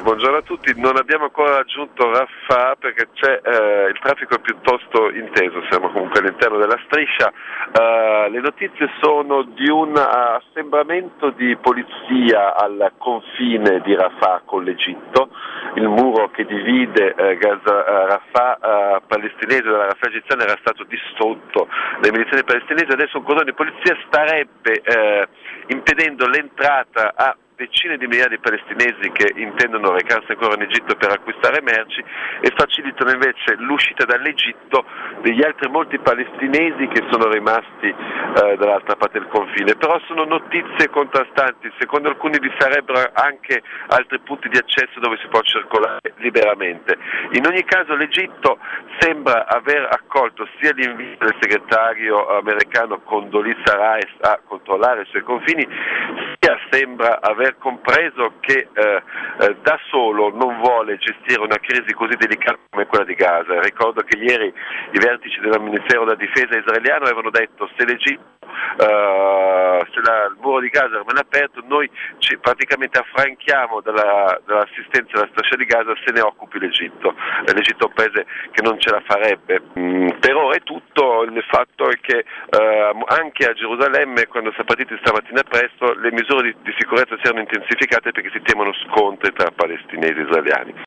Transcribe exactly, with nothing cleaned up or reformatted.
buongiorno a tutti. Non abbiamo ancora raggiunto Rafah perché c'è eh, il traffico è piuttosto inteso, siamo comunque all'interno della striscia. Uh, le notizie sono di un assembramento di polizia al confine di Rafah con l'Egitto, il muro che divide eh, Gaza, eh, Rafah eh, palestinese dalla Rafah egiziana era stato distrutto dai miliziani palestinesi, adesso un cordone di polizia starebbe eh, impedendo l'entrata a decine di migliaia di palestinesi che intendono recarsi ancora in Egitto per acquistare merci e facilitano invece l'uscita dall'Egitto degli altri molti palestinesi che sono rimasti eh, dall'altra parte del confine. Però sono notizie contrastanti, secondo alcuni vi sarebbero anche altri punti di accesso dove si può circolare liberamente. In ogni caso l'Egitto sembra aver accolto sia l'invito del segretario americano Condoleezza Rice a controllare i suoi confini, sia sembra aver compreso che eh, eh, da solo non vuole gestire una crisi così delicata come quella di Gaza. Ricordo che ieri i vertici del Ministero della Difesa israeliano avevano detto se l'Egitto Uh, se la, il muro di Gaza rimane aperto noi ci praticamente affranchiamo dalla, dall'assistenza alla striscia di Gaza se ne occupi l'Egitto. L'Egitto è un paese che non ce la farebbe. Mm, per ora è tutto, il fatto è che uh, anche a Gerusalemme, quando si è partiti stamattina presto, le misure di, di sicurezza si erano intensificate perché si temono scontri tra palestinesi e israeliani.